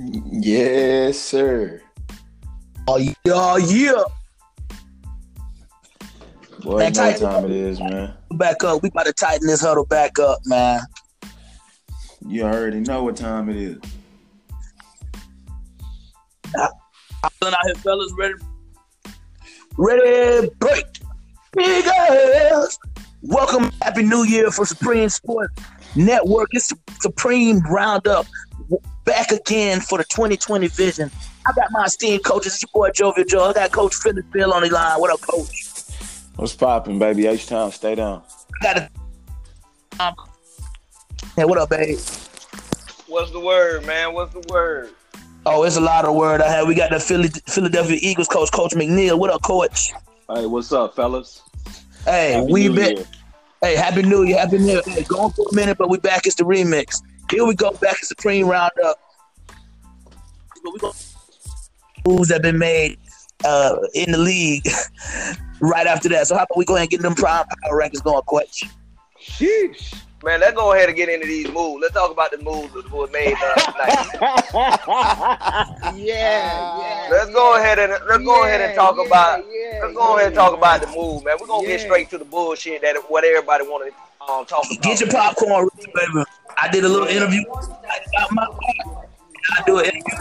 Yes, sir. Oh yeah. Boy, Man, you know what time it is, man. Back up. We about to tighten this huddle back up, man. You already know what time it is. I'm out here, fellas. Ready, break. Big ass. Welcome, Happy New Year for Supreme Sports Network. It's Supreme Roundup. Back again for the 2020 vision. I got my esteemed coaches. It's your boy Jovial Joe. I got Coach Philip Bill on the line. What up, Coach? What's popping, baby? H-Town, stay down. I got Hey, what up, babe? What's the word, man? What's the word? Oh, it's a lot of word I have. We got the Philadelphia Eagles coach, Coach McNeil. What up, Coach? Hey, what's up, fellas? Hey, Happy we New been. Year. Hey, Happy New Year, Happy New Year. Hey, going for a minute, but we back. It's the remix. Here we go, back to Supreme Roundup. We go moves that been made in the league right after that. So how about we go ahead and get them prime power rankings going, Coach? Sheesh. Man, let's go ahead and get into these moves. Let's talk about the moves that were made last night. Yeah. Let's go ahead and talk about the move, man. We're gonna get straight to the bullshit that what everybody want to talk about. Get your popcorn, baby. I did a little interview. I do an interview.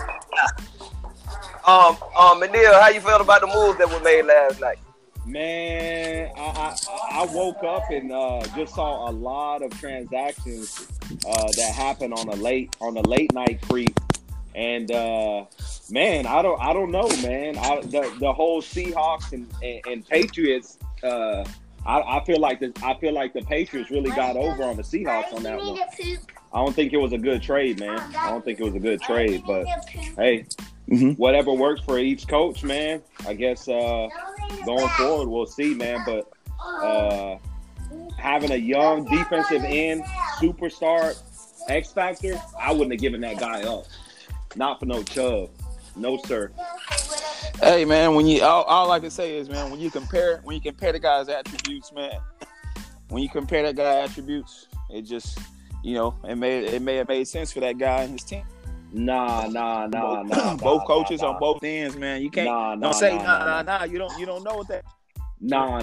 Manil, how you felt about the moves that were made last night? Man, I woke up and just saw a lot of transactions that happened on a late night creep, and man, I don't know, man. The whole Seahawks and Patriots. I feel like the Patriots really got over on the Seahawks on that one. I don't think it was a good trade, man. I don't think it was a good trade, but hey, whatever works for each coach, man. I guess going forward, we'll see, man. But having a young defensive end superstar X factor, I wouldn't have given that guy up. Not for no Chubb, no sir. Hey, man, all I can say is, man, when you compare the guy's attributes, man, when you compare that guy's attributes, it just, it may have made sense for that guy and his team. Nah. Both coaches on both ends, man. You can't don't say nah. You don't know what that. Nah.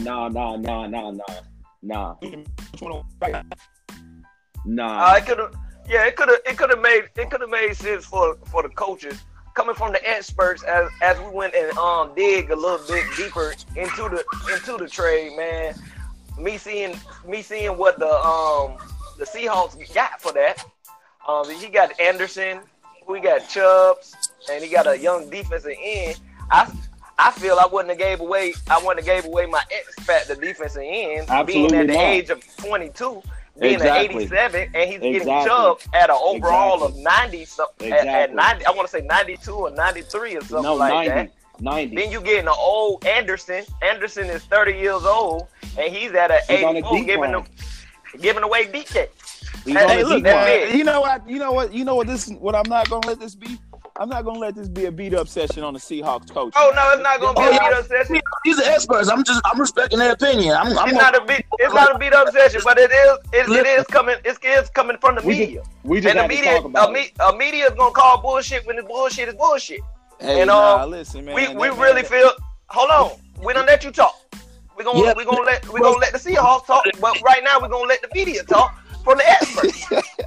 It could have made sense for the coaches coming from the experts as we went and dig a little bit deeper into the trade, man. Me seeing what the Seahawks got for that. He got Anderson. We got Chubbs, and he got a young defensive end. I feel I wouldn't have gave away my X factor defensive end, being at the age of 22, being an 87, and he's getting Chubbs at an overall of 90 something. At 90, I want to say 92 or 93 or something 90, that. 90. Then you getting an old Anderson. Anderson is 30 years old, and he's at an 84, giving away DK. Hey, look, you know what I'm not gonna let this be. I'm not gonna let this be a beat up session on the Seahawks coach. Oh no, it's not gonna be a beat up session. These are experts. I'm respecting their opinion. It's not a beat up session, but it is coming from the media. We just and the media, talk about a media is gonna call bullshit when the bullshit is bullshit. Hey, listen, man. We really feel. Hold on, we don't let you talk. We're gonna let the Seahawks talk, but right now we're gonna let the media talk from the experts.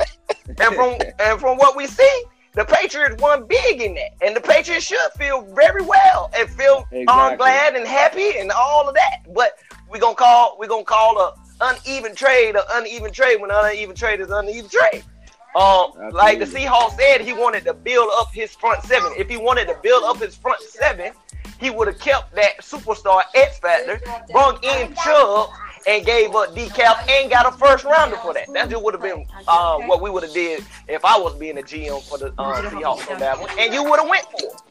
and from what we see, the Patriots won big in that, and the Patriots should feel very well and feel glad and happy and all of that. But we're gonna call a uneven trade when an uneven trade is an uneven trade. Like the Seahawks said, he wanted to build up his front seven. If he wanted to build up his front seven, he would have kept that superstar X factor, brought in Chubb, and gave up decap and got a first rounder for that. That just would have been what we would have did if I was being a GM for the Seahawks on that one, and you would have went for it.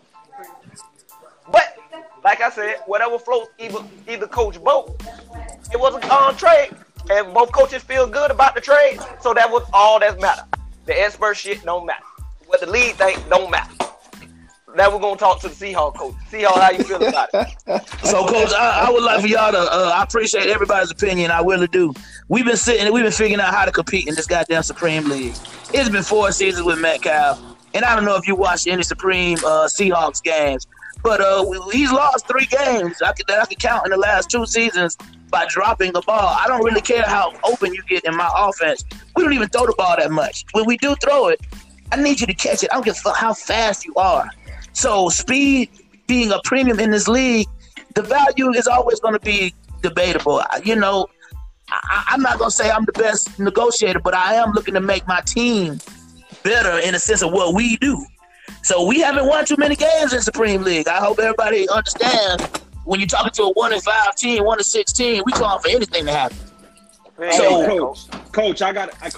But like I said, whatever floats either coach both. It was a trade, and both coaches feel good about the trade, so that was all that matter. The expert shit don't matter. What the league think don't matter. Now we're gonna talk to the Seahawks coach. Seahawks, how you feel about it? So, Coach, I would like for y'all to. I appreciate everybody's opinion. I really do. We've been figuring out how to compete in this goddamn Supreme League. It's been 4 seasons with Metcalf. And I don't know if you watched any Supreme Seahawks games, but he's lost 3 games that I can count in the last 2 seasons by dropping the ball. I don't really care how open you get in my offense. We don't even throw the ball that much. When we do throw it, I need you to catch it. I don't give a fuck how fast you are. So speed being a premium in this league, the value is always going to be debatable. You know, I'm not going to say I'm the best negotiator, but I am looking to make my team better in the sense of what we do. So we haven't won too many games in Supreme League. I hope everybody understands when you're talking to a 1-5 team, 1-6 team, we calling for anything to happen. So, Coach, I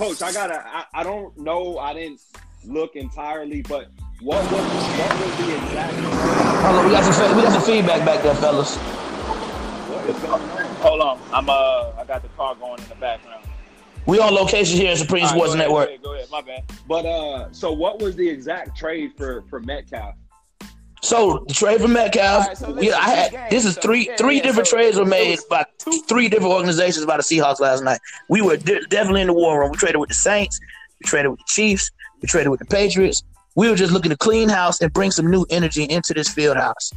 don't know. I didn't look entirely, but what was the exact? Hold on, we got some feedback back there, fellas. What is going on? Hold on, I got the car going in the background. We on location here at Supreme Sports Network. Go ahead, my bad. But so what was the exact trade for Metcalf? So the trade for Metcalf, Right, so listen, this is three different trades were made by 3 different organizations by the Seahawks last night. We were definitely in the war room. We traded with the Saints, we traded with the Chiefs, we traded with the Patriots. We were just looking to clean house and bring some new energy into this field house.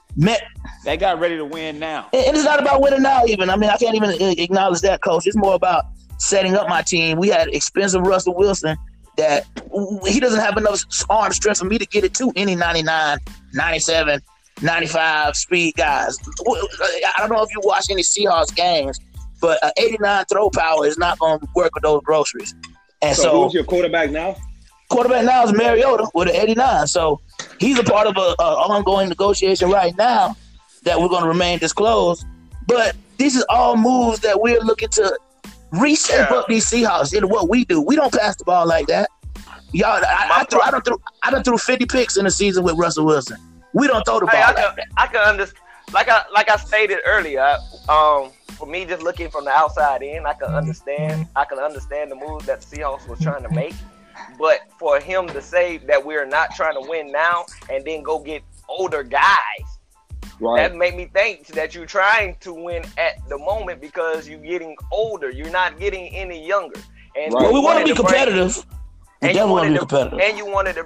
They got ready to win now. And it's not about winning now even. I mean, I can't even acknowledge that, Coach. It's more about setting up my team. We had expensive Russell Wilson that he doesn't have enough arm strength for me to get it to any 99, 97, 95 speed guys. I don't know if you watch any Seahawks games, but 89 throw power is not going to work with those groceries. And so who's your quarterback now? Quarterback now is Mariota with an 89. So he's a part of an ongoing negotiation right now that we're going to remain disclosed. But this is all moves that we're looking to reshape up these Seahawks into what we do. We don't pass the ball like that. Y'all, I done threw 50 picks in a season with Russell Wilson. We don't throw the ball like that. I can understand. Like I stated earlier, for me just looking from the outside in, I can understand the move that the Seahawks was trying to make. But for him to say that we're not trying to win now and then go get older guys, that made me think that you're trying to win at the moment because you're getting older. You're not getting any younger. And well, we want to be competitive. And you wanted to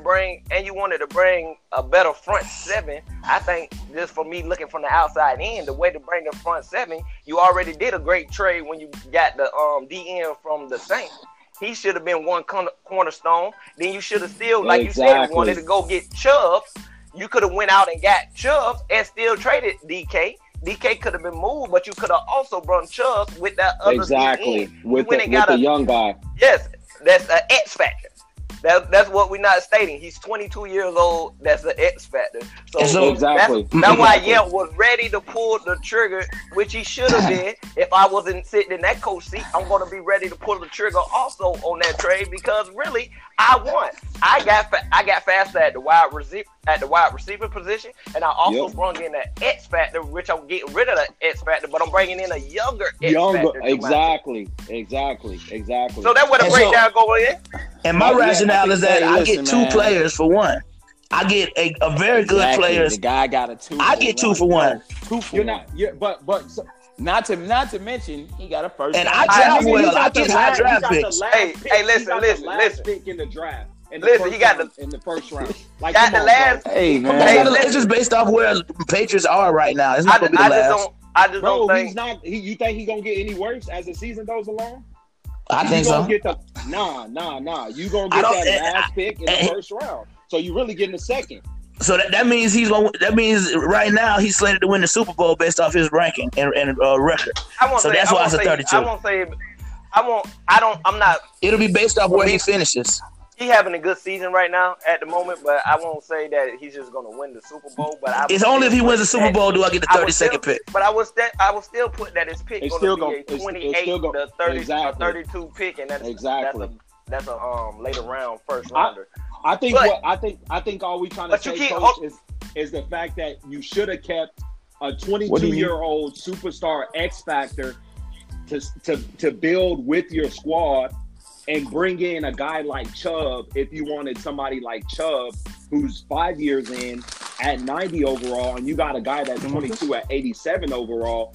bring a better front seven. I think just for me looking from the outside in, the way to bring a front seven, you already did a great trade when you got the DN from the Saints. He should have been one cornerstone. Then you should have still, like you said, wanted to go get Chubb. You could have went out and got Chubb and still traded DK. DK could have been moved, but you could have also brought Chubb with that other DN. With the young guy. Yes, that's an X factor. That's what we're not stating. He's 22 years old. That's the X factor. So exactly. That's why Yelp was ready to pull the trigger, which he should have been. If I wasn't sitting in that coach seat, I'm going to be ready to pull the trigger also on that trade because really, I won. I got faster at the wide receiver position, and I also brought in that X factor, which I'm getting rid of the X factor, but I'm bringing in a younger X factor. Exactly. So that's where the breakdown going in. And my rationale is that I get 2 players for 1. I get a very good players. The guy got a 2. I get 2 for 1. 2 for 1. Not to mention he got a first. And I draft well. I get high draft picks. Hey, listen. Pick in the draft. Listen, you got in the first round. Like, got the last. Hey man, it's just based off where the Patriots are right now. It's not gonna be the last. I just don't think. He's not. You think he's gonna get any worse as the season goes along? I think so. Nah. You gonna get that last pick in the first round. So you really getting a second. So that means that means right now he's slated to win the Super Bowl based off his ranking and record. So that's why it's a 32. I'm not. It'll be based off where he finishes. He's having a good season right now at the moment, but I won't say that he's just going to win the Super Bowl. But it's only if he wins the Super Bowl do I get the 32nd pick. But I will still put that his pick going to be a 28, the 30, 32 pick, and that's a later round first rounder. I think all we trying to say, Coach, is the fact that you should have kept a 22-year-old superstar X factor to build with your squad. And bring in a guy like Chubb if you wanted somebody like Chubb who's 5 years in at 90 overall, and you got a guy that's 22 at 87 overall.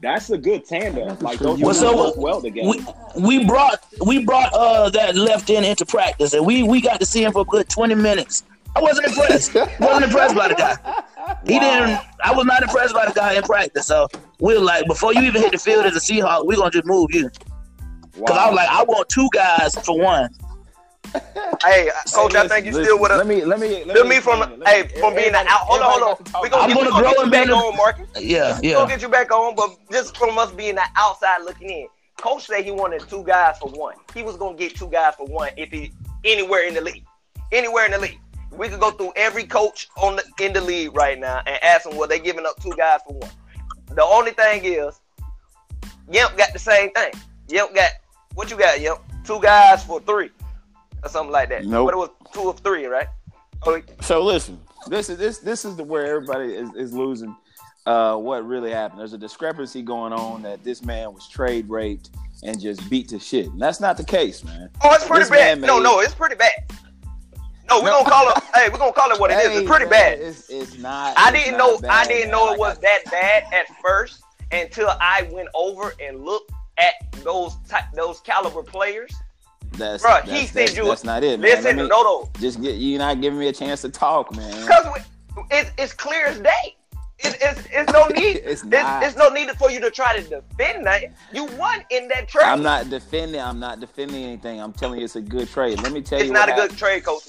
That's a good tandem. Like those Well, two so work well together. we brought that left end into practice, and we got to see him for a good 20 minutes. I wasn't impressed. Wasn't impressed by the guy. He didn't. I was not impressed by the guy in practice. So we were like, before you even hit the field as a Seahawk, we're gonna just move you. Because I was like, I want two guys for one. Hey, Coach, I think you still with us. Let me from being the out. Hold on. We're gonna get you back on, Marcus. Yeah. We're gonna get you back on, but just from us being the outside looking in. Coach said he wanted two guys for one. He was gonna get two guys for one if he anywhere in the league. Anywhere in the league. We could go through every coach in the league right now and ask them, well, they giving up two guys for one. The only thing is, Yemp got the same thing. Yemp got, what you got, Yemp? Two guys for three. Or something like that. Nope. But it was 2 of 3, right? So listen, this is where everybody is losing what really happened. There's a discrepancy going on that this man was trade raped and just beat to shit. And that's not the case, man. Oh, it's pretty bad. No, it's pretty bad. No, we're gonna call it. Hey, we're gonna call it what it is. It's pretty bad. It's not. I didn't know it was that bad at first until I went over and looked at those caliber players. That's not it, man. Listen, no. You're not giving me a chance to talk, man. Because it's clear as day. It's no need. It's no need for you to try to defend that. You won in that trade. I'm not defending anything. I'm telling you, it's a good trade. Let me tell you, it's not a good trade, Coach.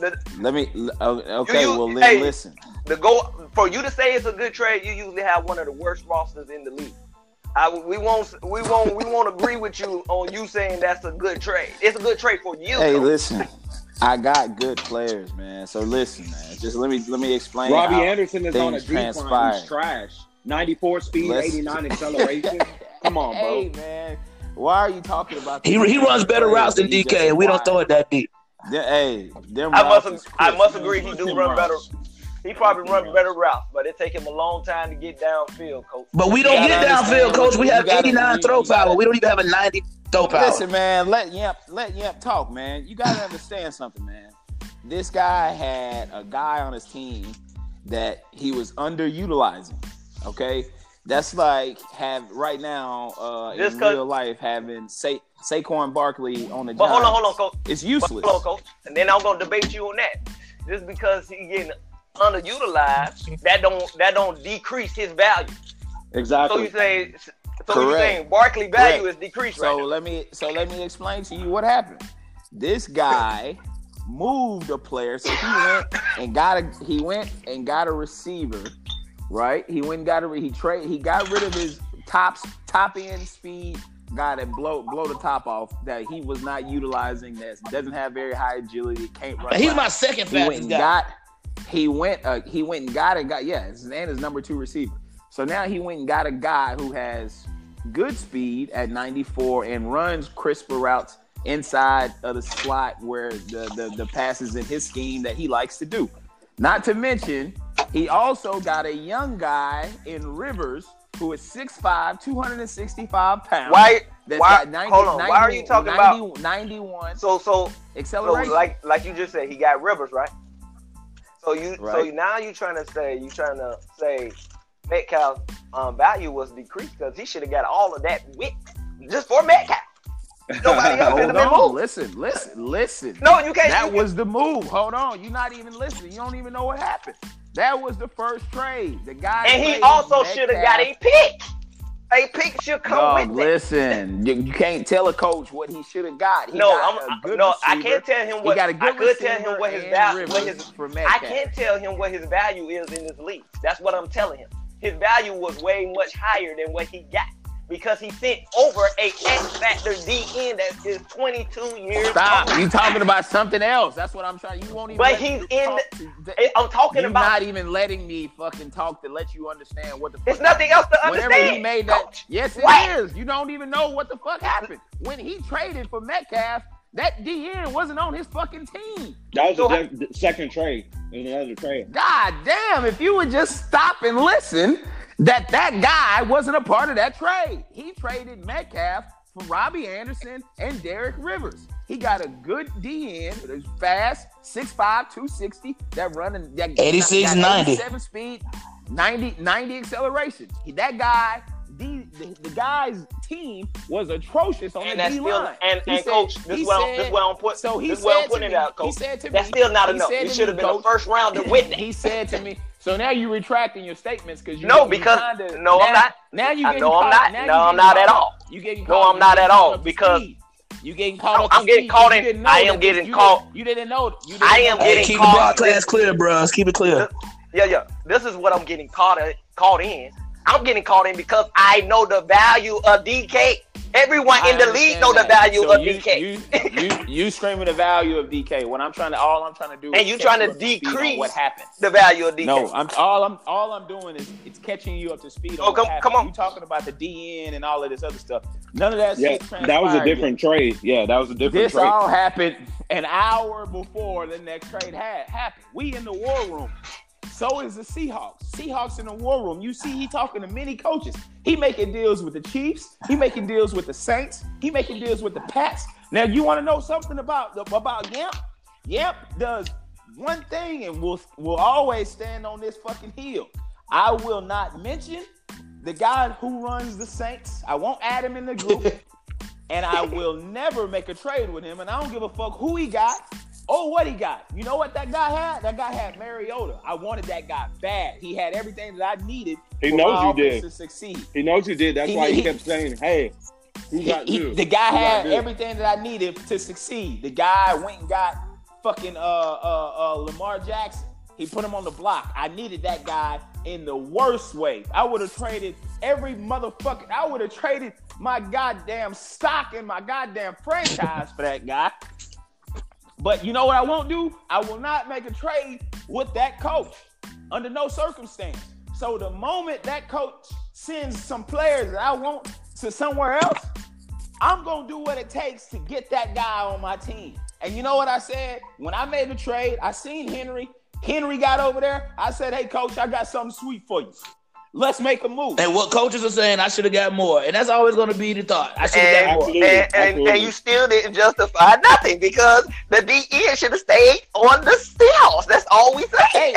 Listen. For you to say it's a good trade, you usually have one of the worst rosters in the league. We won't agree with you on you saying that's a good trade. It's a good trade for you. Hey, listen. I got good players, man. So listen, man. Just let me explain. Robbie Anderson is on a decline. He's trash. 94 speed, 89 acceleration. Come on, bro. Hey, man. Why are you talking about this? He runs better routes than DK, and we don't throw it that deep. I must agree. He do run better. He probably run better routes, but it take him a long time to get downfield, Coach. But we don't get downfield, Coach. We have 89 throw power. We don't even have a 90 throw power. Listen, man, let Yamp talk, man. You got to understand something, man. This guy had a guy on his team that he was underutilizing, okay? That's like right now in real life having Saquon Barkley on the Giants. But hold on, Coach. It's useless. Hold on, Coach. And then I'm going to debate you on that. Just because he's getting underutilized, that don't decrease his value. Exactly. So you're saying Barkley value is decreased right now. Let me explain to you what happened. This guy moved a player, so he went and got a receiver, right? He got rid of his top end speed guy that blow the top off that he was not utilizing, that doesn't have very high agility, can't run. He's my second fastest guy. He went and got a guy, and his number 2 receiver. So now he went and got a guy who has good speed at 94 and runs crisper routes inside of the slot where the passes in his scheme that he likes to do. Not to mention, he also got a young guy in Rivers who is 6'5", 265 pounds. Why are you talking about 91? So acceleration. So like you just said, he got Rivers, right? So now you're trying to say Metcalf's value was decreased because he should have got all of that width just for Metcalf. Nobody else in the move. Listen. No, you can't. That was the move. Hold on, you're not even listening. You don't even know what happened. That was the first trade. The guy, and he also should have got a pick. A pick should come with it. Listen, you can't tell a coach what he should have got. I can't tell him what. I could tell him what his value. I can't tell him what his value is in this league. That's what I'm telling him. His value was way much higher than what he got because he sent over a X-Factor DN that is 22 years Stop. old. You talking about something else. That's what I'm trying. You won't even. But he's in. I'm talking about. You're not even letting me fucking talk to let you understand what the fuck. It's nothing else to understand. Whenever he made that. Coach. Yes, it is. You don't even know what the fuck happened. When he traded for Metcalf, that DN wasn't on his fucking team. That was the second trade. It was another trade. God damn, if you would just stop and listen, that guy wasn't a part of that trade. He traded Metcalf for Robbie Anderson and Derek Rivers. He got a good DN, fast, 6'5", 260, that running, that 86, 90. 87 speed, 90 acceleration. That guy, the guy's team was atrocious on the D line. And coach, this is where I'm putting. So he this is where I'm said putting to it out, me, coach. he said to me, that's still not enough. said It to should have me, been coach, a first rounder with that. He said to me. So now you're retracting your statements because I'm not. Now you getting no, caught. I'm not. Now No, I'm not at all. You getting No, caught. I'm not at all because you getting caught up. I'm getting caught in. I am getting caught. You didn't know. I am getting keep caught. the broadcast clear, bros. Keep it clear. Yeah. This is what I'm getting caught in. I'm getting caught in because I know the value of DK. Everyone in the league know the value of DK. You screaming the value of DK. All I'm trying to do. And is you trying to catch you up speed on decrease what happened. the value of DK. No, all I'm doing is it's catching you up to speed on what happened. Come on. You talking about the DN and all of this other stuff. None of that shit transpired. That was a different trade. Yeah, that was a different trade. This all happened an hour before the next trade had happened. We in the war room. So is the Seahawks. Seahawks in the war room. You see, he talking to many coaches. He making deals with the Chiefs. He making deals with the Saints. He making deals with the Pats. Now, you want to know something about Yamp? Yamp does one thing and will always stand on this fucking hill. I will not mention the guy who runs the Saints. I won't add him in the group. And I will never make a trade with him. And I don't give a fuck who he got. Oh, what he got? You know what that guy had? That guy had Mariota. I wanted that guy bad. He had everything that I needed. He knows you did to succeed. He knows you did. That's why he kept saying, "Hey, who got this?" The guy had everything that I needed to succeed. The guy went and got fucking Lamar Jackson. He put him on the block. I needed that guy in the worst way. I would have traded every motherfucker. I would have traded my goddamn stock in my goddamn franchise for that guy. But you know what I won't do? I will not make a trade with that coach under no circumstance. So the moment that coach sends some players that I want to somewhere else, I'm going to do what it takes to get that guy on my team. And you know what I said? When I made the trade, I seen Henry. Henry got over there. I said, hey, coach, I got something sweet for you. Let's make a move. And what coaches are saying, I should have got more. And that's always going to be the thought. I should have got more. And you still didn't justify nothing because the DN should have stayed on the Seahawks. That's all we say.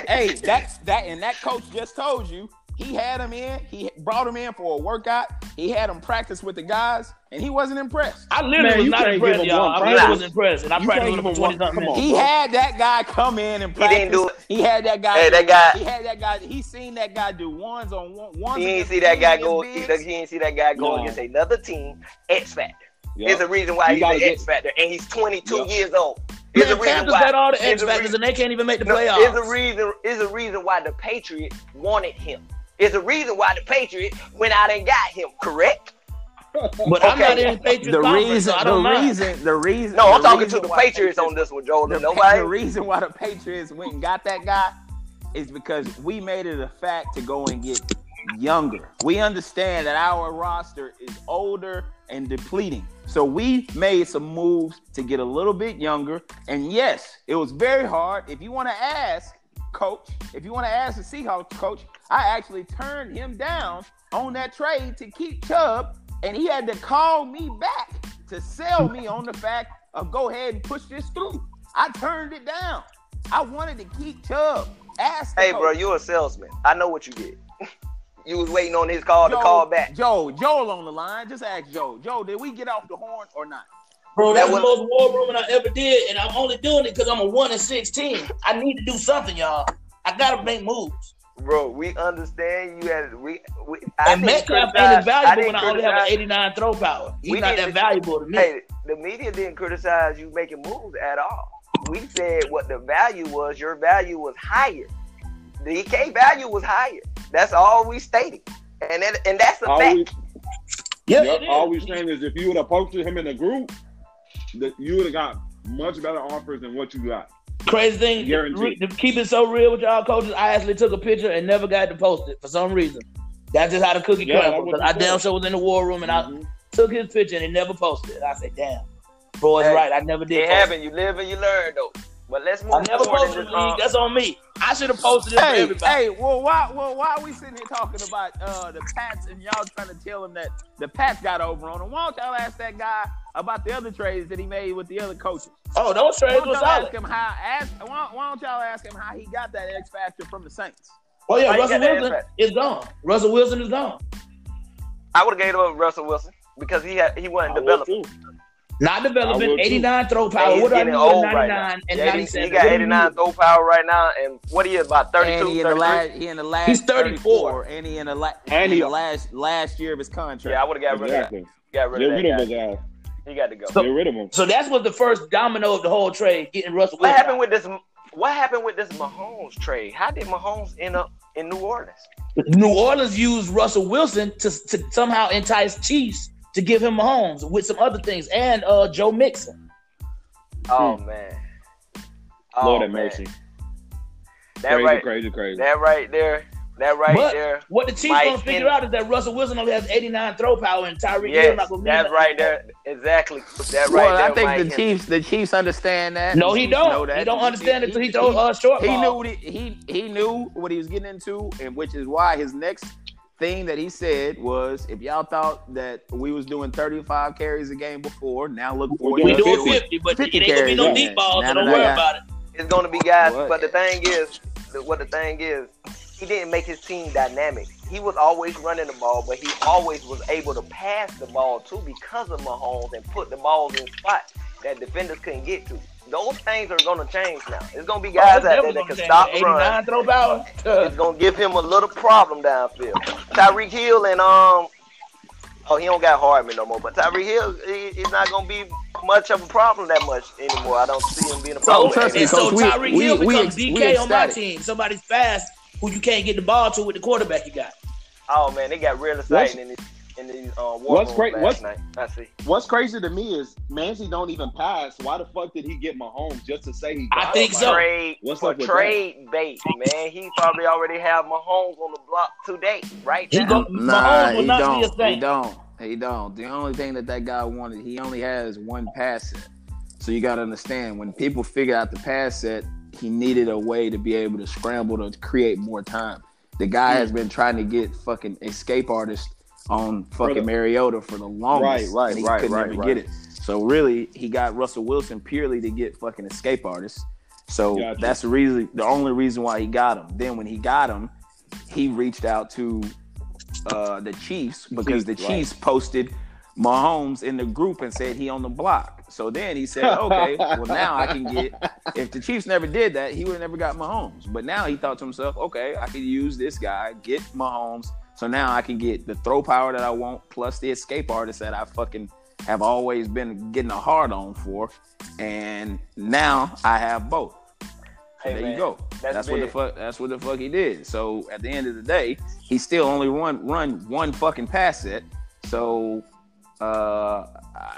And that coach just told you he had him in. He brought him in for a workout. He had him practice with the guys, and he wasn't impressed. I literally was not impressed, y'all. I really was impressed, and I practiced with him for 20-something minutes. He had that guy come in and practice. He didn't do it. He had that guy. Hey, that guy. He had that guy. He seen that guy do ones on one. He didn't see that guy go. He didn't see that guy go against another team. X Factor. There's a reason why he's an X Factor, and he's 22 years old. Man, Panthers got all the X Factors, and they can't even make the playoffs. There's a reason why the Patriots wanted him. There's a reason why the Patriots went out and got him. Correct? But I'm not in the Patriots conference, so I don't mind. The reason. No, I'm talking to the Patriots on this one, Joel. The reason why the Patriots went and got that guy is because we made it a fact to go and get younger. We understand that our roster is older and depleting. So we made some moves to get a little bit younger. And yes, it was very hard. If you want to ask, coach, if you want to ask the Seahawks coach, I actually turned him down on that trade to keep Chubb, and he had to call me back to sell me on the fact of go ahead and push this through. I turned it down. I wanted to keep Chubb. Hey, bro, you're a salesman. I know what you did. You was waiting on his call to call back. Joel on the line. Just ask Joe. Joe, did we get off the horn or not? Bro, that's the most war room I ever did, and I'm only doing it because I'm a 1-16. I need to do something, y'all. I gotta make moves. Bro, we understand you had and Metcalf ain't as valuable when I only have an 89 throw power. He's not that valuable to me. Hey, the media didn't criticize you making moves at all. We said what the value was. Your value was higher. The DK value was higher. That's all we stated, and that's a fact. All we saying is if you would have posted him in the group, that you would have got much better offers than what you got. Crazy thing, to keep it so real with y'all coaches, I actually took a picture and never got to post it for some reason. That's just how the cookie crumbled. Because I damn sure was in the war room and I took his picture and he never posted it. I said, damn, bro, it's right. I never did. It happened. You live and you learn, though. But let's move. I never posted the league. That's on me. I should have posted it for everybody. Hey, why are we sitting here talking about the Pats and y'all trying to tell him that the Pats got over on him? Why don't y'all ask that guy about the other trades that he made with the other coaches? Oh, those trades were solid. Why don't y'all ask him how he got that X factor from the Saints? Oh yeah, Russell Wilson is gone. Russell Wilson is gone. I would have gave up Russell Wilson because he wasn't developing. Not developing. 89 throw power. He's What are getting you old 99 right and now. 97? He got 89 throw power right now, and what he is about 32, And he in the last He's 34. and he in the last year of his contract. Yeah, I would have got rid of that. Got rid of that guy. He got to go. So, Get rid of him. So that was the first domino of the whole trade, getting Russell What Wilson. happened with this Mahomes trade? How did Mahomes end up in New Orleans? New Orleans used Russell Wilson to somehow entice Chiefs to give him Mahomes with some other things, and Joe Mixon. Oh man. Lord have mercy. Crazy. That right there. What the Chiefs gonna figure out is that Russell Wilson only has 89 throw power, and Tyreek Hill not gonna be that's right there. Exactly. That right Well, there. I think the Chiefs understand that. No, The he Chiefs don't. know that. He don't understand it until he throws short ball. He knew what he was getting into, and which is why his next thing that he said was, if y'all thought that we was doing 35 carries a game before, now look forward We to doing 50, but it ain't gonna be no deep balls, so don't worry about it. It's gonna be guys, What? but the thing is, he didn't make his team dynamic. He was always running the ball, but he always was able to pass the ball too because of Mahomes and put the balls in spots that defenders couldn't get to. Those things are gonna change now. It's gonna be guys out there that can stop the run. 89 throw power. It's gonna give him a little problem downfield. Tyreek Hill and he don't got Hardman no more, but Tyreek Hill, he's not gonna be much of a problem that much anymore. I don't see him being a problem. trust me, And so Coach, Tyreek Hill becomes we DK on my ecstatic. team. Somebody's fast who you can't get the ball to with the quarterback you got. Oh man, they got real exciting in these war What's rooms great? last night. I see. What's crazy to me is Manzi don't even pass. Why the fuck did he get Mahomes just to say he got I think him? so. What's For up with trade bait, man. He probably already have Mahomes on the block today, right He now. go- Mahomes will not be a thing. He don't. The only thing that guy wanted, he only has one pass set. So you got to understand, when people figure out the pass set, he needed a way to be able to scramble to create more time. The guy has been trying to get fucking escape artists on fucking Mariota for the longest. Right, and he couldn't ever get it. So really, he got Russell Wilson purely to get fucking escape artists. So Gotcha. that's the only reason why he got him. Then when he got him, he reached out to the Chiefs because the Chiefs posted Mahomes in the group and said he on the block. So then he said, okay, well now I can get, if the Chiefs never did that, he would have never got Mahomes. But now he thought to himself, okay, I can use this guy, get Mahomes. So now I can get the throw power that I want plus the escape artist that I fucking have always been getting a hard on for. And now I have both. So Hey, there man, you go. That's what the fuck he did. So at the end of the day, he still only run one fucking pass set. So All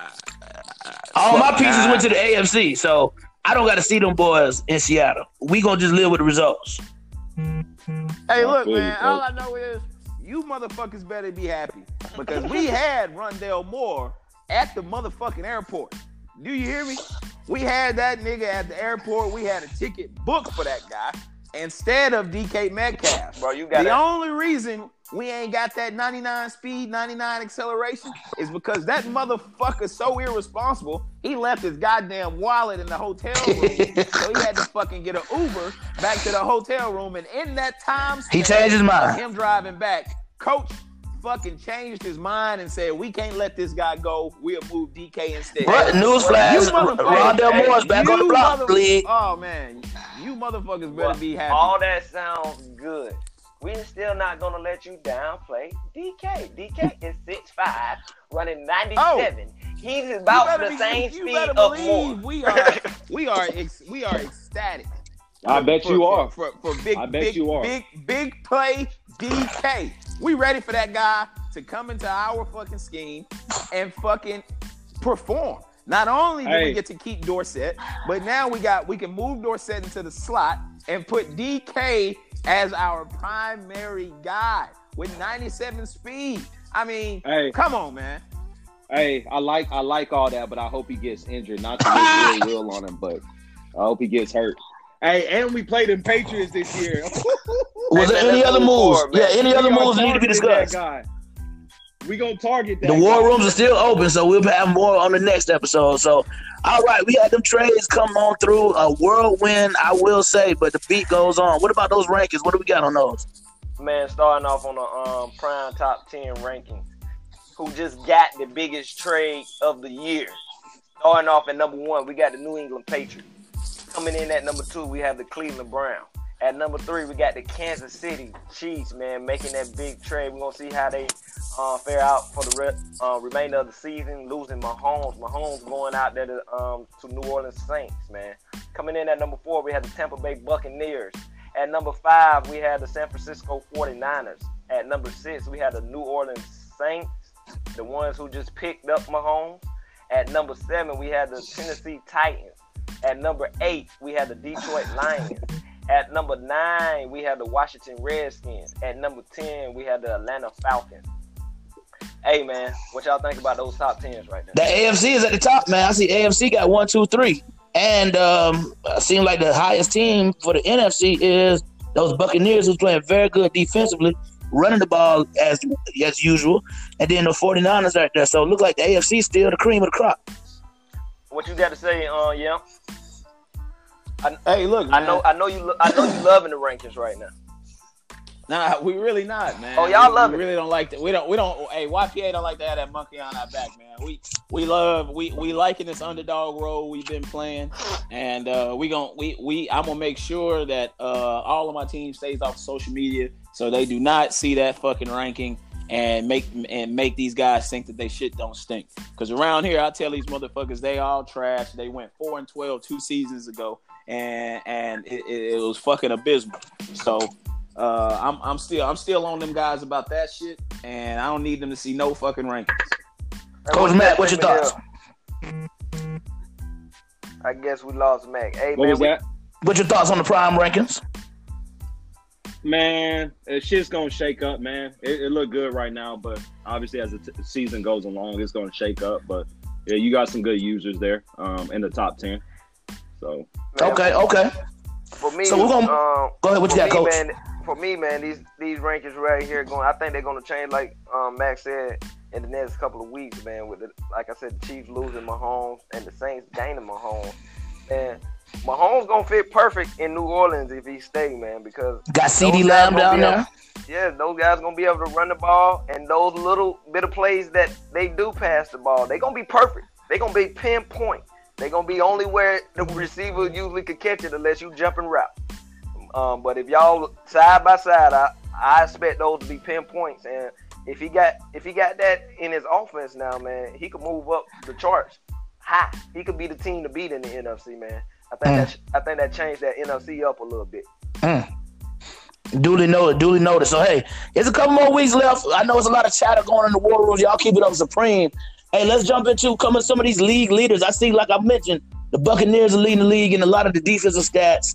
my pieces went to the AFC, so I don't got to see them boys in Seattle. We gonna just live with the results. hey, look, man. All I know is you motherfuckers better be happy because we had Rondell Moore at the motherfucking airport. Do you hear me? We had that nigga at the airport. We had a ticket booked for that guy instead of DK Metcalf. Bro, you got The only reason we ain't got that 99 speed, 99 acceleration is because that motherfucker's so irresponsible. He left his goddamn wallet in the hotel room, so he had to fucking get an Uber back to the hotel room. And in that time, He changed his mind. him driving back, coach fucking changed his mind and said, we can't let this guy go. We'll move DK instead. But newsflash, You motherfuckers- Rondell Moore's back on the you block, league. Oh, man. You motherfuckers better be happy. All that sounds good. We're still not gonna let you downplay DK. DK is 6'5", running 97. He's about the same speed of Moore. We are ecstatic. I bet you are. For big, I bet big, you are. big play DK. We ready for that guy to come into our fucking scheme and fucking perform. Not only do we get to keep Dorsett, but now we can move Dorsett into the slot and put DK as our primary guy with 97 speed. I mean, come on, man. Hey, I like all that, but I hope he gets injured. Not to get real on him, but I hope he gets hurt. Hey, and we played in Patriots this year. Was there any other moves? Any other moves need to be discussed. We gonna target that. The war rooms are still open, so we'll have more on the next episode. So, all right, we had them trades come on through. A whirlwind, I will say, but the beat goes on. What about those rankings? What do we got on those? Man, starting off on the prime top 10 rankings. who just got the biggest trade of the year. Starting off at number 1, we got the New England Patriots. Coming in at number 2, we have the Cleveland Browns. At number 3, we got the Kansas City Chiefs, man, making that big trade. We're going to see how they fare out for the remainder of the season, losing Mahomes. Mahomes going out there to New Orleans Saints, man. Coming in at number 4, we have the Tampa Bay Buccaneers. At number 5, we have the San Francisco 49ers. At number 6, we have the New Orleans Saints, the ones who just picked up Mahomes. At number 7, we have the Tennessee Titans. At number 8, we have the Detroit Lions. At number 9, we have the Washington Redskins. At number 10, we have the Atlanta Falcons. Hey, man, what y'all think about those top 10s right now? The AFC is at the top, man. I see AFC got 1, 2, 3. And it seems like the highest team for the NFC is those Buccaneers, who's playing very good defensively, running the ball as usual. And then the 49ers right there. So it looks like the AFC is still the cream of the crop. What you got to say, yeah? Hey, look, man. I know you loving the rankings right now. Nah, we really not, man. Oh, y'all love it. We really don't like that. We don't. Hey, YPA don't like to have that monkey on our back, man. We liking this underdog role we've been playing, and I'm gonna make sure that all of my team stays off social media so they do not see that fucking ranking and make these guys think that they shit don't stink. Because around here, I tell these motherfuckers they all trash. They went 4-12 2 seasons ago, and it was fucking abysmal. So. I'm still on them guys about that shit, and I don't need them to see no fucking rankings. Coach Mac, what's your thoughts? I guess we lost Mac. Hey, what was that? What's your thoughts on the prime rankings? Man, shit's gonna shake up, man. It look good right now, but obviously as the season goes along, it's gonna shake up. But yeah, you got some good users there in the top 10. So okay. For me, so we're gonna go ahead. What you got, Coach? Man, for me, man, these rankings right here I think they're gonna change, like Max said, in the next couple of weeks, man. With like I said, the Chiefs losing Mahomes and the Saints gaining Mahomes, and Mahomes gonna fit perfect in New Orleans if he stay, man, because got CeeDee Lamb down there. Yeah, those guys gonna be able to run the ball, and those little bit of plays that they do pass the ball, they gonna be perfect. They gonna be pinpoint. They gonna be only where the receiver usually could catch it unless you jump and route. But if y'all side by side, I expect those to be pinpoints. And if he got that in his offense now, man, he could move up the charts high. He could be the team to beat in the NFC, man. I think that changed that NFC up a little bit. Duly noted. So hey, there's a couple more weeks left. I know there's a lot of chatter going in the war rooms. Y'all keep it up supreme. Hey, let's jump into some of these league leaders. I see, like I mentioned, the Buccaneers are leading the league in a lot of the defensive stats.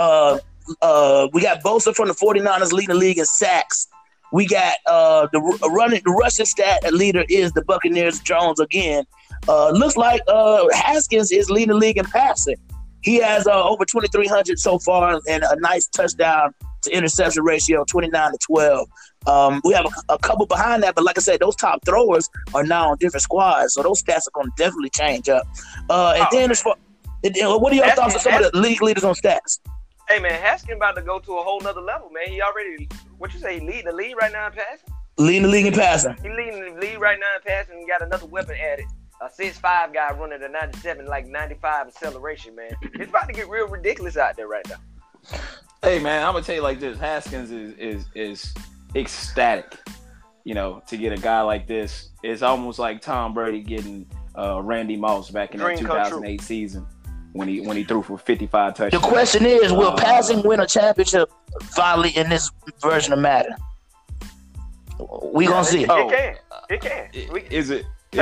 We got Bosa from the 49ers leading the league in sacks. We got the rushing stat leader is the Buccaneers, Jones again. Looks like Haskins is leading the league in passing. He has over 2,300 so far and a nice touchdown to interception ratio, 29-12. We have a couple behind that, but like I said, those top throwers are now on different squads, so those stats are going to definitely change up. Then as far, what are your thoughts on some of the league leaders on stats? Hey, man, Haskins about to go to a whole nother level, man. He already, what you say, he leading the league right now in passing? Leading the league in passing. He leading the league right now in passing and got another weapon added. A 6'5" guy running a 97, like 95 acceleration, man. It's about to get real ridiculous out there right now. Hey, man, I'm going to tell you like this. Haskins is ecstatic, to get a guy like this. It's almost like Tom Brady getting Randy Moss back in the 2008 season. When he threw for 55 touchdowns. The question is, will passing win a championship finally in this version of Madden? We gonna see. It can. Is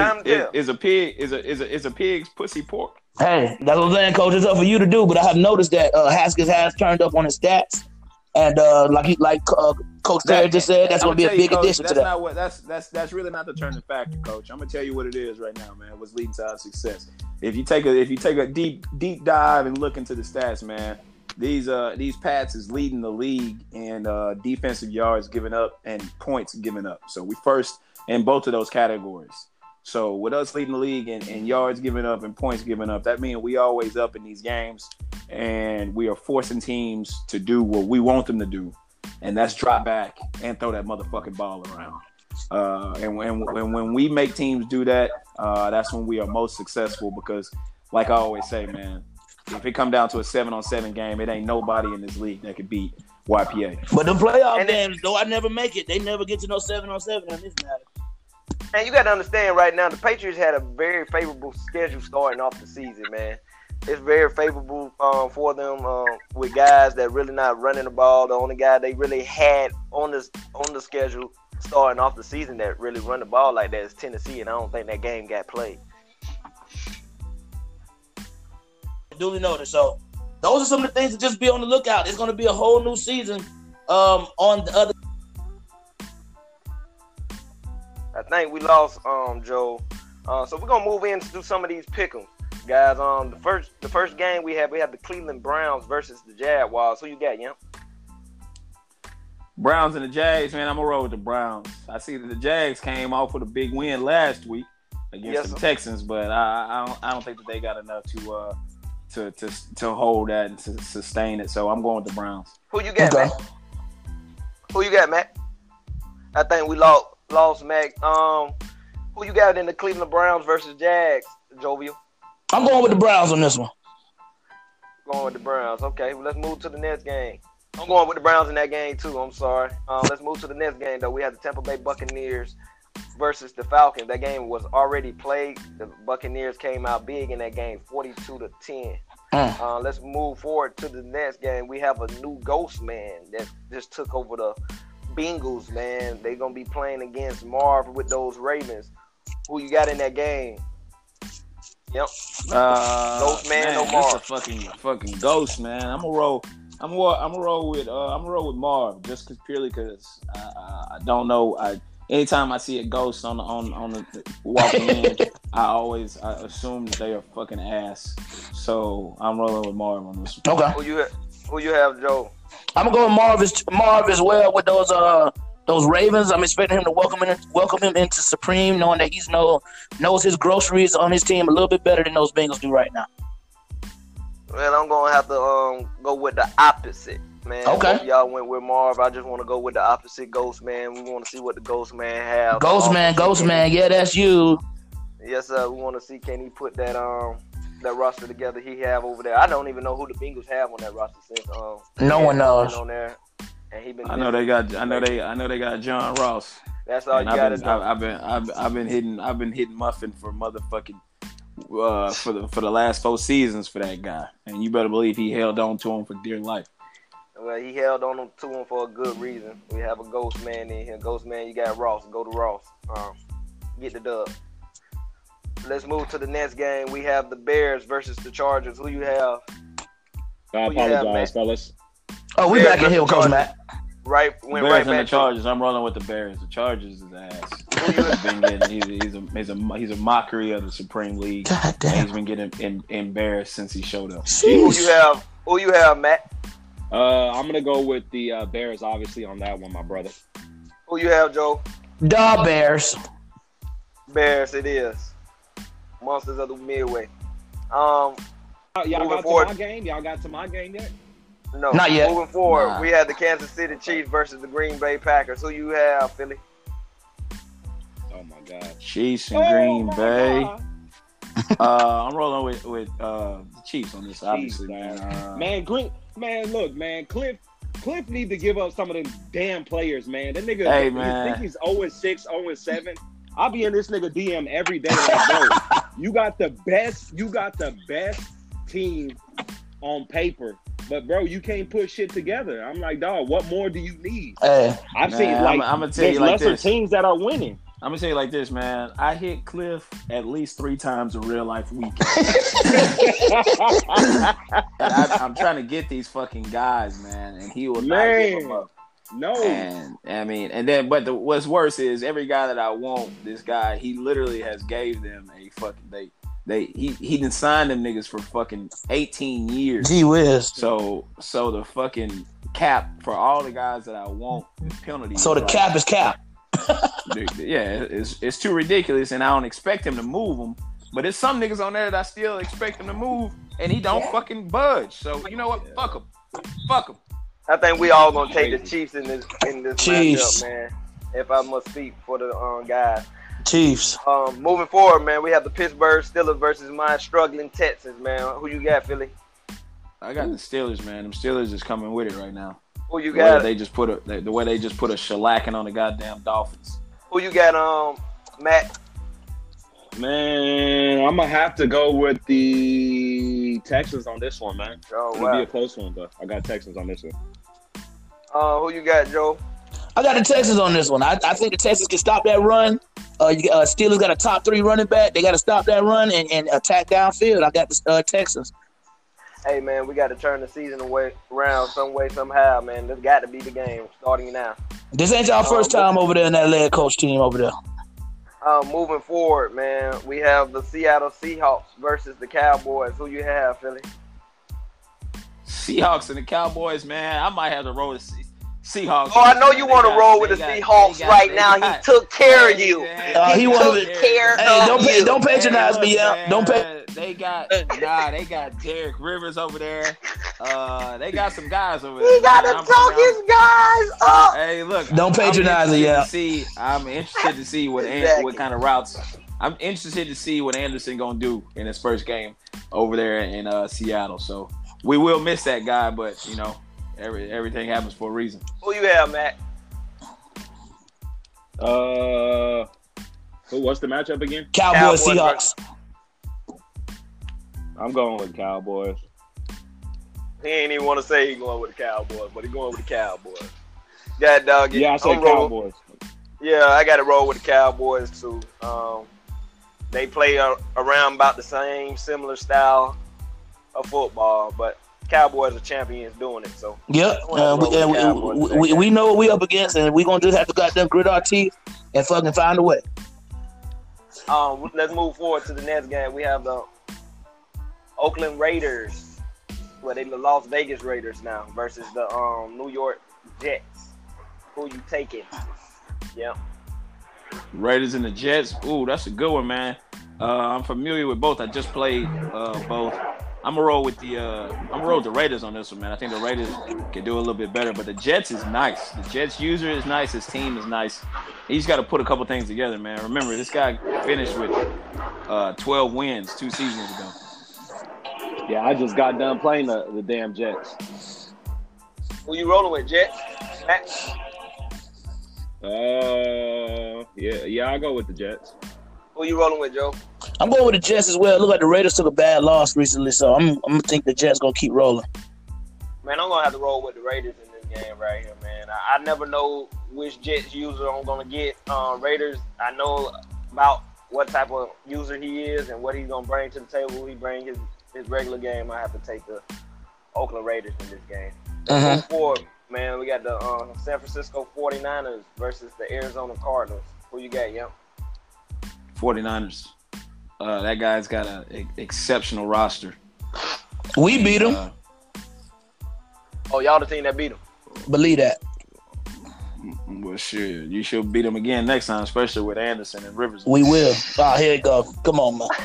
a pig's pussy pork? Hey, that's what I'm saying, Coach. It's up for you to do, but I have noticed that Haskins has turned up on his stats, and like Coach Terry just said, that's going to be a big addition to that. That's really not the turning factor, Coach. I'm gonna tell you what it is right now, man. What's leading to our success? If you take a deep dive and look into the stats, man, these Pats is leading the league in defensive yards given up and points given up. So we first in both of those categories. So with us leading the league in yards given up and points given up, that means we always up in these games, and we are forcing teams to do what we want them to do, and that's drop back and throw that motherfucking ball around. And when we make teams do that, that's when we are most successful because, like I always say, man, if it come down to a 7-on-7 game, it ain't nobody in this league that could beat YPA. But the playoff games, though, I never make it. They never get to no 7-on-7 in this matter. And you got to understand right now, the Patriots had a very favorable schedule starting off the season, man. It's very favorable for them with guys that really not running the ball. The only guy they really had on the schedule starting off the season that really run the ball like that is Tennessee, and I don't think that game got played. Duly noted. So those are some of the things to just be on the lookout. It's going to be a whole new season on the other. I think we lost Joe. So we're gonna move in to do some of these pick'ems, guys. The first game we have the Cleveland Browns versus the Jaguars. Who you got, Yam? Browns and the Jags, man. I'm gonna roll with the Browns. I see that the Jags came off with a big win last week against the Texans, but I don't think that they got enough to hold that and to sustain it. So I'm going with the Browns. Who you got, Matt? Who you got, Matt? I think we lost Mac. Who you got in the Cleveland Browns versus Jags, Jovial? I'm going with the Browns on this one. Going with the Browns. Okay, well, let's move to the next game. I'm going with the Browns in that game too. I'm sorry. Let's move to the next game though. We have the Tampa Bay Buccaneers versus the Falcons. That game was already played. The Buccaneers came out big in that game, 42-10. Let's move forward to the next game. We have a new ghost man that just took over the Bengals, man. They're going to be playing against Marv with those Ravens. Who you got in that game? Yep. Ghost man, no Marv. It's a fucking ghost, man. I'm gonna roll with Marv just purely because I don't know. Anytime I see a ghost on the walking in, I assume that they are fucking ass. So I'm rolling with Marv on this one. Okay. Who you have, Joe? I'm gonna go with Marv as well with those Ravens. I'm expecting him to welcome him into Supreme, knowing that he's knows his groceries on his team a little bit better than those Bengals do right now. Well, I'm gonna have to go with the opposite, man. Okay. Y'all went with Marv. I just want to go with the opposite, Ghost Man. We want to see what the Ghost Man have. Ghost Man. Yeah, that's you. Yes, sir. We want to see can he put that roster together he have over there. I don't even know who the Bengals have on that roster since no one knows on there. And he been I know they got John Ross. That's all and you got to do. I've been hitting Muffin for motherfucking for the last 4 seasons for that guy, and you better believe he held on to him for dear life. Well, he held on to him for a good reason. We have a Ghost Man in here. Ghost Man, you got Ross. Go to Ross. Get the dub. Let's move to the next game. We have the Bears versus the Chargers. Who you have? I apologize, fellas. Oh, we back in here with Coach Matt. Bears and the Chargers. I'm rolling with the Bears. The Chargers is ass. He's a mockery of the Supreme League. God damn. He's been getting embarrassed since he showed up. Who you have, Matt? I'm gonna go with the Bears, obviously, on that one, my brother. Who you have, Joe? The Bears. Bears, it is. Monsters of the Midway. Y'all got to my game yet? No, not yet. Moving forward, we have the Kansas City Chiefs versus the Green Bay Packers. Who you have, Philly? Oh my God, Chiefs and Green Bay. I'm rolling with the Chiefs on this, obviously, man. Look, man, Cliff need to give up some of them damn players, man. That nigga, hey, you man. think he's 0-6, 0-7. I'll be in this nigga DM every day. Like, bro, you got the best team on paper, but bro, you can't put shit together. I'm like, dog, what more do you need? I've seen I'm gonna tell you like lesser this. teams that are winning. I'm gonna tell you like this, man. I hit Cliff at least 3 times a real life weekend. I'm trying to get these fucking guys, man, and he will not give them up. No, and I mean, but what's worse is every guy that I want, this guy, he literally has gave them a fucking he done signed them niggas for fucking 18 years. Gee whiz. So the fucking cap for all the guys that I want, the penalty. So the cap is cap. Yeah, it's too ridiculous, and I don't expect him to move them. But there's some niggas on there that I still expect him to move, and he don't fucking budge. So you know what? Fuck him. I think we all gonna take the Chiefs in this matchup, man. if I must speak for the guys. Chiefs. Moving forward, man, we have the Pittsburgh Steelers versus my struggling Texans, man. Who you got, Philly? I got the Steelers, man. Them Steelers is coming with it right now. Who you The way got? they just put the way they just put a shellacking on the goddamn Dolphins. Who you got, Matt? Man, I'm gonna have to go with the Texans on this one, man. Oh, It'll be a close one, but I got Texans on this one. Who you got, Joe? I got the Texans on this one. I think the Texans can stop that run. Steelers got a top 3 running back. They got to stop that run and attack downfield. I got the Texans. Hey, man, we got to turn the season around some way, somehow, man. This got to be the game starting now. This ain't y'all first time over there in that lead coach team over there. Moving forward, man, we have the Seattle Seahawks versus the Cowboys. Who you have, Philly? Seahawks and the Cowboys, man. I might have to roll the Seahawks. Oh, I know you want to roll with the Seahawks right now. He took care of you. He took care of you. Don't patronize me, yeah. Don't pay. They got Derek Rivers over there. They got some guys over there. He got to talk his guys up. Hey, look. Don't patronize it, yeah. I'm interested to see what kind of routes. I'm interested to see what Anderson gonna do in his first game over there in Seattle. So we will miss that guy, but you know, everything happens for a reason. Who you have, Matt? What's the matchup again? Cowboys Seahawks. I'm going with Cowboys. He ain't even want to say he's going with the Cowboys, but he's going with the Cowboys. God dog. Yeah, I said Cowboys. Yeah, I got to roll with the Cowboys too. They play around about the same, similar style of football, but Cowboys are champions doing it. So yep, we know what we up against, and we gonna just have to goddamn grit our teeth and fucking find a way. Let's move forward to the next game. We have the Oakland Raiders, they the Las Vegas Raiders now, versus the New York Jets. Who you taking? Yeah. Raiders and the Jets. Ooh, that's a good one, man. I'm familiar with both. I just played both. I'm gonna roll with the Raiders on this one, man. I think the Raiders can do a little bit better, but the Jets is nice. The Jets user is nice. His team is nice. He's got to put a couple things together, man. Remember, this guy finished with 12 wins 2 seasons ago. Yeah, I just got done playing the damn Jets. Who you rolling with, Jets? Matt? Yeah, I'll go with the Jets. Who you rolling with, Joe? I'm going with the Jets as well. It look like the Raiders took a bad loss recently, so I'm gonna think the Jets gonna keep rolling. Man, I'm gonna have to roll with the Raiders in this game right here, man. I never know which Jets user I'm gonna get. Raiders, I know about what type of user he is and what he's gonna bring to the table. He bring his regular game. I have to take the Oakland Raiders in this game. Let's move forward, man. We got the San Francisco 49ers versus the Arizona Cardinals. Who you got, Yum? 49ers. That guy's got an exceptional roster. We beat them. Oh, y'all the team that beat them. Believe that. Well, shit, you should beat them again next time, especially with Anderson and Rivers. We will. Oh, here you go. Come on, man.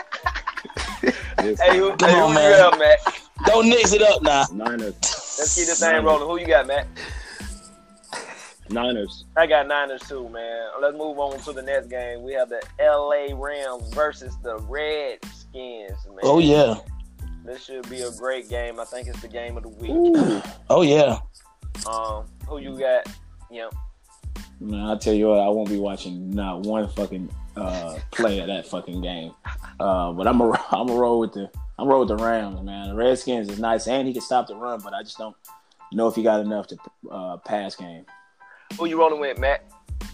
Come on, man. You got, Matt? Don't mix it up now. Niners. Let's keep this thing rolling. Who you got, Matt? Niners. I got Niners too, man. Let's move on to the next game. We have the LA Rams versus the Redskins, man. Oh, yeah. This should be a great game. I think it's the game of the week. Ooh. Oh, yeah. Who you got? Yeah. Man, I'll tell you what, I won't be watching not one fucking play of that fucking game. But I'm a roll with the Rams, man. The Redskins is nice, and he can stop the run, but I just don't know if he got enough to pass game. Who you rolling with, Matt?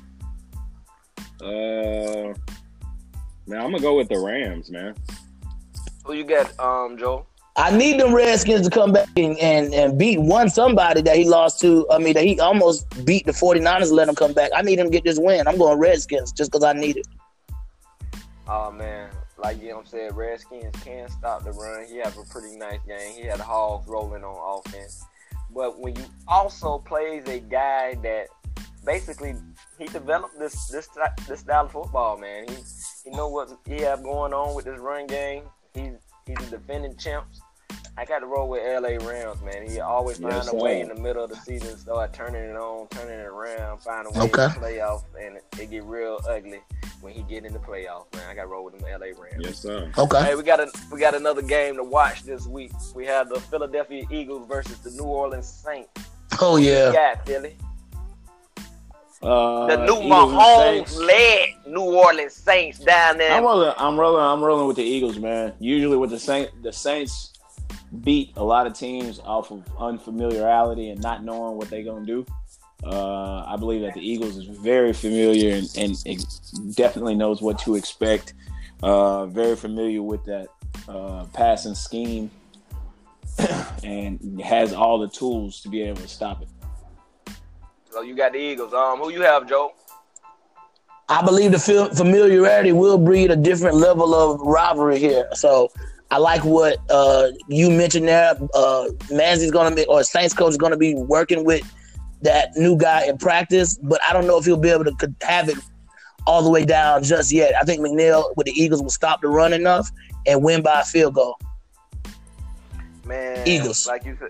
Man, I'm gonna go with the Rams, man. Who you got, Joe? I need them Redskins to come back and beat somebody that he lost to. I mean, that he almost beat the 49ers and let them come back. I need him to get this win. I'm going Redskins just because I need it. Oh, man. Like, you know what I'm saying, Redskins can stop the run. He had a pretty nice game. He had the Hogs rolling on offense. But when you also plays a guy that basically he developed this style of football, man. He know what he have going on with this run game. He's a defending champs. I got to roll with LA Rams, man. He always find a way in the middle of the season, start turning it on, turning it around, find a way to playoff, and it get real ugly when he get in the playoffs, man. I got to roll with them LA Rams. Yes, sir. Okay. Hey, we got another game to watch this week. We have the Philadelphia Eagles versus the New Orleans Saints. Oh yeah. Yeah, Philly. The new Eagles Mahomes-led New Orleans Saints down there. I'm rolling with the Eagles, man. Usually with the Saints beat a lot of teams off of unfamiliarity and not knowing what they're gonna do. I believe that the Eagles is very familiar and definitely knows what to expect. Very familiar with that passing scheme and has all the tools to be able to stop it. So you got the Eagles. Who you have, Joe? I believe the familiarity will breed a different level of rivalry here. So I like what you mentioned there. Manzi's going to be, or Saints coach is going to be working with that new guy in practice, but I don't know if he'll be able to have it all the way down just yet. I think McNeil with the Eagles will stop the run enough and win by a field goal. Man, Eagles. Like you said.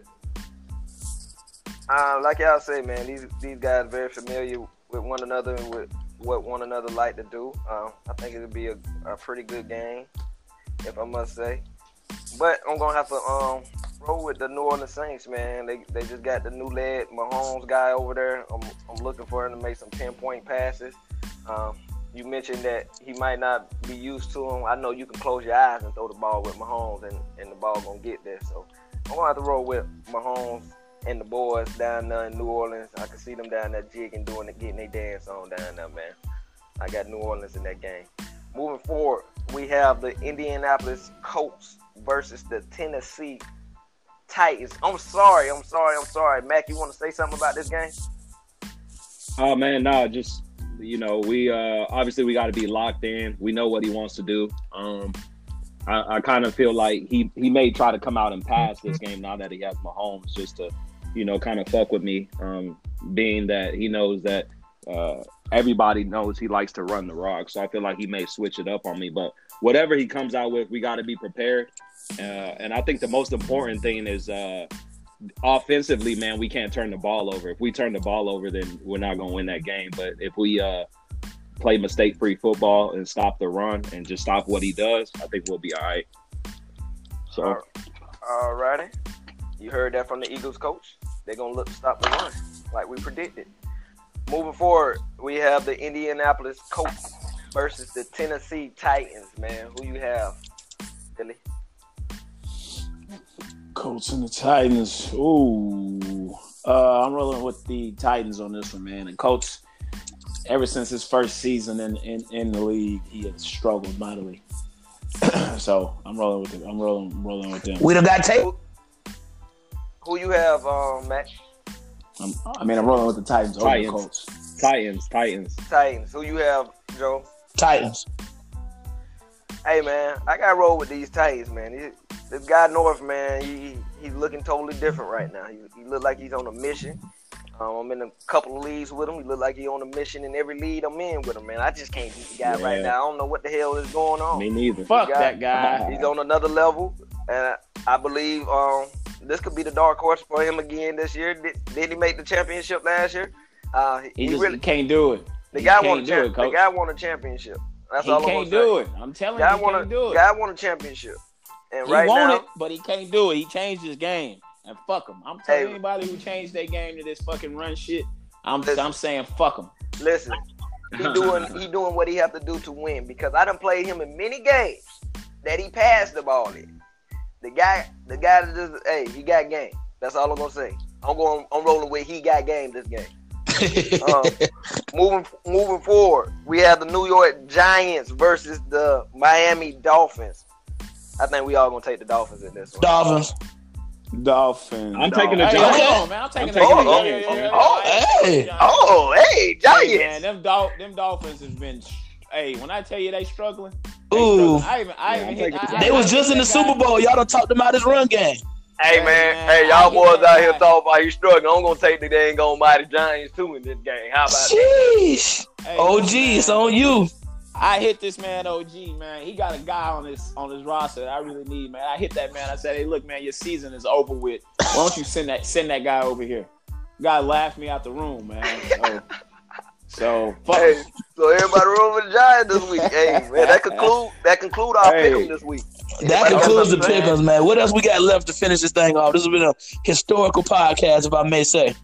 Like y'all say, man, these guys very familiar with one another and with what one another like to do. I think it'll be a pretty good game, if I must say. But I'm gonna have to roll with the New Orleans Saints, man. They just got the new led Mahomes guy over there. I'm looking for him to make some pinpoint passes. You mentioned that he might not be used to him. I know you can close your eyes and throw the ball with Mahomes, and the ball gonna get there. So I'm gonna have to roll with Mahomes and the boys down there in New Orleans. I can see them down there jigging, getting their dance on down there, man. I got New Orleans in that game. Moving forward, we have the Indianapolis Colts versus the Tennessee Titans. I'm sorry. Mac, you want to say something about this game? Oh, man, no, just, we obviously we got to be locked in. We know what he wants to do. I kind of feel like he may try to come out and pass this game now that he has Mahomes just to, kind of fuck with me, being that he knows that everybody knows he likes to run the rock. So I feel like he may switch it up on me. But whatever he comes out with, we got to be prepared. And I think the most important thing is offensively, man, we can't turn the ball over. If we turn the ball over, then we're not going to win that game. But if we play mistake-free football and stop the run and just stop what he does, I think we'll be all right. So, all righty. You heard that from the Eagles coach. They're going to look to stop the run like we predicted. Moving forward, we have the Indianapolis Colts versus the Tennessee Titans, man. Who you have, Billy? Colts and the Titans. Ooh. I'm rolling with the Titans on this one, man. And Colts, ever since his first season in the league, he has struggled mightily. So I'm rolling with it. I'm rolling with them. We done got tape. Who you have, Matt? I'm rolling with the Titans over the Colts. Titans. Who you have, Joe? Titans. Hey, man, I got to roll with these Titans, man. This guy North, man, he's looking totally different right now. He look like he's on a mission. I'm in a couple of leagues with him. He look like he's on a mission in every league I'm in with him, man. I just can't beat the guy right now. I don't know what the hell is going on. Me neither. Fuck that guy. He's on another level, and I believe this could be the dark horse for him again this year. Did he make the championship last year? He really can't do it. The guy won a championship. That's all I'm saying. He can't do it. I'm telling you, he can't do it. Guy won a championship. And he won it, but he can't do it. He changed his game. And fuck him. I'm telling anybody who changed their game to this fucking run shit, I'm saying fuck him. Listen, he doing what he have to do to win, because I done played him in many games that he passed the ball in. The guy that just, he got game. That's all I'm gonna say. I'm rolling with he got game this game. Moving forward, we have the New York Giants versus the Miami Dolphins. I think we all gonna take the Dolphins in this one. Dolphins. I'm taking the Giants. Hold on, man. I'm taking the Giants. Giants. Hey, man, them Dolphins has been. Hey, when I tell you they struggling. Ooh. They was just in the Super Bowl. Y'all done talked about his run game. Hey, man. Hey, y'all boys out here talking about he's struggling. I'm going to take the dang on mighty Giants, too, in this game. How about that? Sheesh. Hey, OG, it's on you. I hit this man OG, man. He got a guy on his roster that I really need, man. I hit that man. I said, hey, look, man, your season is over with. Why don't you send that guy over here? Guy laughed me out the room, man. So fuck. Hey, so everybody roll with the Giants this week. Hey, man, that conclude our pick'em this week. That concludes the pick'ems, man. What else we got left to finish this thing off? This has been a historical podcast, if I may say.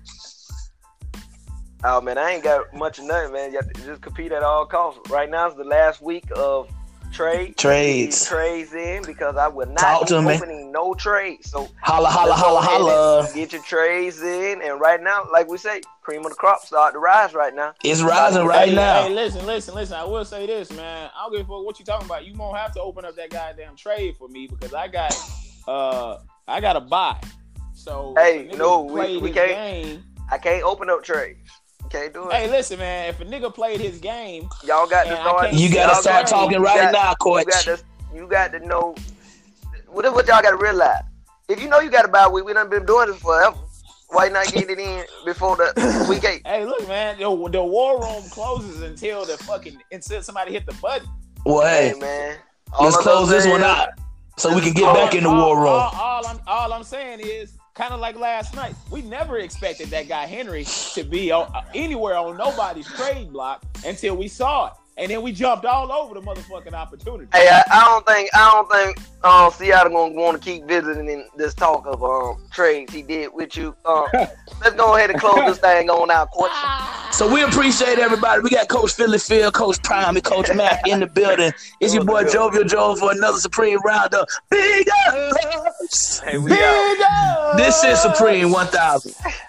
Oh, man, I ain't got much of nothing, man. You have to just compete at all costs. Right now is the last week of trades in because I will not be opening no trades. So holla. Get your trades in, and right now, like we say, cream of the crop start to rise right now. It's rising right now. Hey, listen. I will say this, man. I don't give a fuck what you talking about. You won't have to open up that goddamn trade for me because I got a buy. So hey, no, we can't. I can't open up trades. Can't do it. Hey, listen, man. If a nigga played his game, y'all got to start. You got to start talking right now, coach. You got to know what y'all got to realize. If you know you got to buy week, we done been doing this forever. Why not get it in before the week 8? Hey, look, man. The war room closes until somebody hit the button. Well, hey, man. Let's close this one out so we can get back in the war room. All I'm saying is, kind of like last night, we never expected that guy Henry to be anywhere on nobody's trade block until we saw it, and then we jumped all over the motherfucking opportunity. Hey, I don't think Seattle gonna want to keep visiting this talk of trades he did with you. Let's go ahead and close this thing on out, coach. So we appreciate everybody. We got Coach Philly Field, Coach Prime, and Coach Mac in the building. It's your boy Jovial Joe for another Supreme Roundup. Big ups! Hey, we out. This is Supreme 1000.